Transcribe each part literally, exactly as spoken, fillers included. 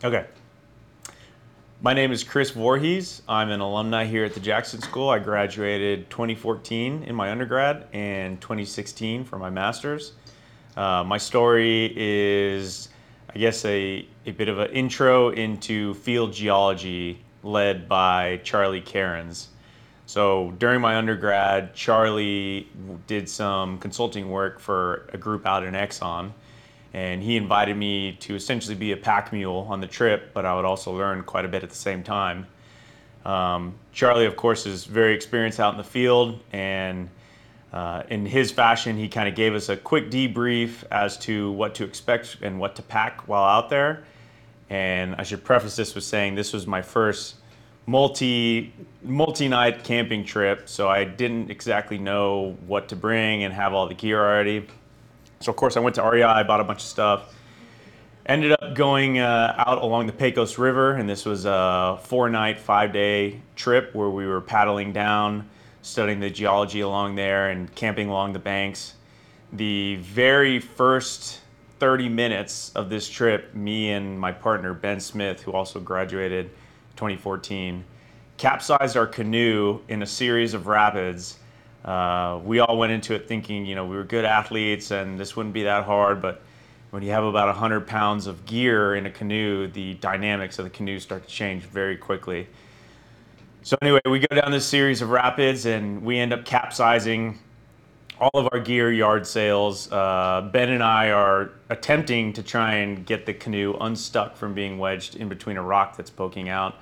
Okay. My name is Chris Voorhees. I'm an alumni here at the Jackson School. I graduated twenty fourteen in my undergrad and twenty sixteen for my master's. Uh, my story is, I guess, a, a bit of an intro into field geology led by Charlie Cairns. So during my undergrad, Charlie did some consulting work for a group out in Exxon, and he invited me to essentially be a pack mule on the trip, but I would also learn quite a bit at the same time. Um, Charlie, of course, is very experienced out in the field, and uh, in his fashion, he kind of gave us a quick debrief as to what to expect and what to pack while out there. And I should preface this with saying this was my first multi multi-night camping trip, so I didn't exactly know what to bring and have all the gear already. So of course I went to R E I, bought a bunch of stuff, ended up going uh, out along the Pecos River, and this was a four night, five day trip where we were paddling down, studying the geology along there and camping along the banks. The very first thirty minutes of this trip, me and my partner Ben Smith, who also graduated twenty fourteen, capsized our canoe in a series of rapids. Uh, we all went into it thinking, you know, we were good athletes and this wouldn't be that hard, but when you have about one hundred pounds of gear in a canoe, the dynamics of the canoe start to change very quickly. So anyway, we go down this series of rapids and we end up capsizing all of our gear, yard sails. Uh, Ben and I are attempting to try and get the canoe unstuck from being wedged in between a rock that's poking out.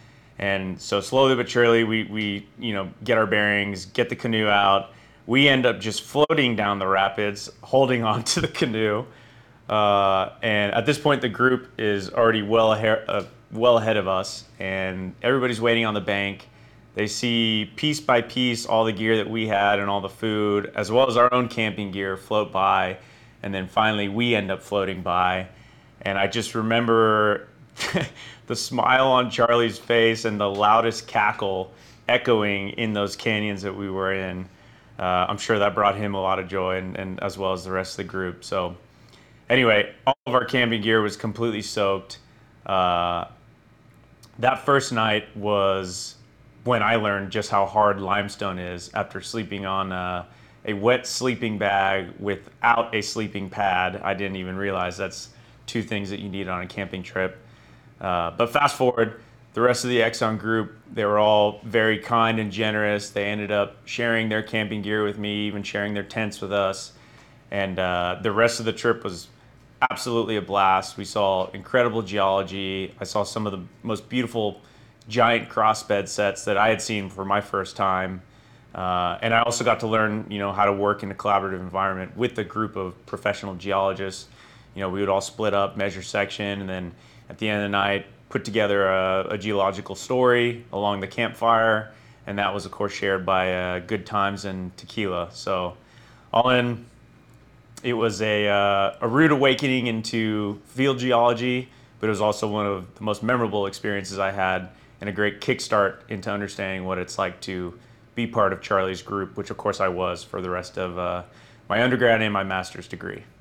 And so slowly but surely, we, we you know, get our bearings, get the canoe out. We end up just floating down the rapids, holding on to the canoe. Uh, and at this point, the group is already well ahead, uh, well ahead of us, and everybody's waiting on the bank. They see piece by piece all the gear that we had and all the food, as well as our own camping gear, float by. And then finally, we end up floating by. And I just remember the smile on Charlie's face and the loudest cackle echoing in those canyons that we were in. Uh, I'm sure that brought him a lot of joy, and, and as well as the rest of the group. So anyway, all of our camping gear was completely soaked. Uh, that first night was when I learned just how hard limestone is after sleeping on uh, a wet sleeping bag without a sleeping pad. I didn't even realize that's two things that you need on a camping trip. Uh, but fast forward, the rest of the Exxon group, they were all very kind and generous. They ended up sharing their camping gear with me, even sharing their tents with us. And uh, the rest of the trip was absolutely a blast. We saw incredible geology. I saw some of the most beautiful giant crossbed sets that I had seen for my first time. Uh, and I also got to learn, you know, how to work in a collaborative environment with a group of professional geologists. You know, we would all split up, measure section, and then at the end of the night, put together a, a geological story along the campfire, and that was, of course, shared by uh, Good Times and Tequila. So, all in, it was a, uh, a rude awakening into field geology, but it was also one of the most memorable experiences I had, and a great kickstart into understanding what it's like to be part of Charlie's group, which, of course, I was for the rest of uh, my undergrad and my master's degree.